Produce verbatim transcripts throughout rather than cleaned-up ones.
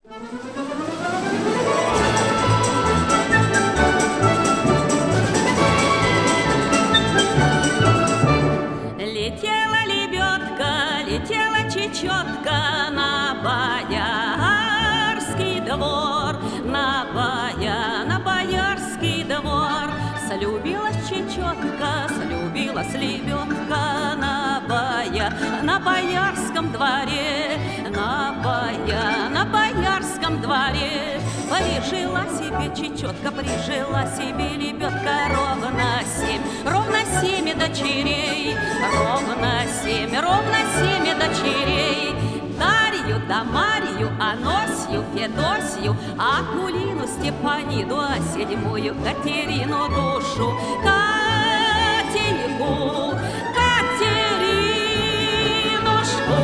Летела лебедка, летела чечетка на боярский двор, на боя, на боярский двор. Слюбилась чечетка, слюбилась лебедка на боя, на боярском дворе, на боя, на боярском дворе. Прижила себе чечетка, прижила себе лебедка ровно семь, ровно семь дочерей, ровно семь, ровно семь дочерей. Дарью, да Марью, Аносью, Федосью, Акулину, Степаниду, а седьмую Катерину душу. Катеньку, Катеринушку.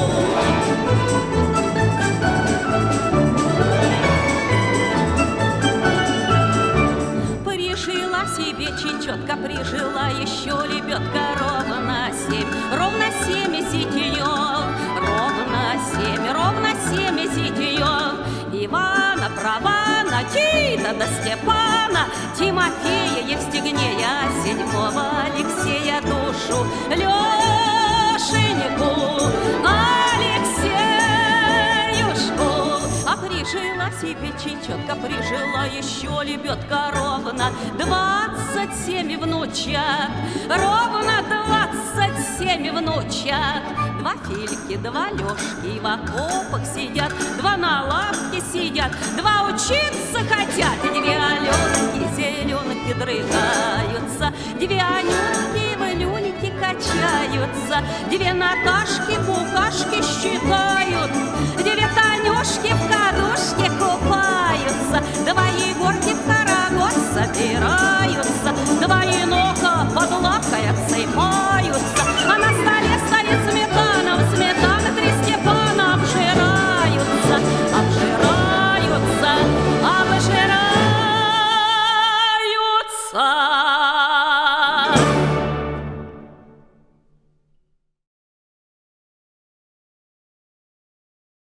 Прижила себе чечетка, прижила еще лебедка ровно семь, ровно семь зятьев, ровно семь, ровно семь зятьев. Ивана, Прована, Тита да Степана, Тимофея, Евстигнея, седьмого Алексея душу. Лешеньку, Алексеюшку. А прижила себе чечетка, прижила еще лебедка ровно двадцать семь внучат, ровно двадцать семь внучат. Два Фильки, два Лешки в окопах сидят, два на лавке сидят, два учиться хотят. Две Аленки, зеленки дрыгаются, две Анюнки в люльке качаются, две Наташки букашки считают, две Танюшки в кадушке купаются, два Егорки в карагод собираются, два Енока под лавкой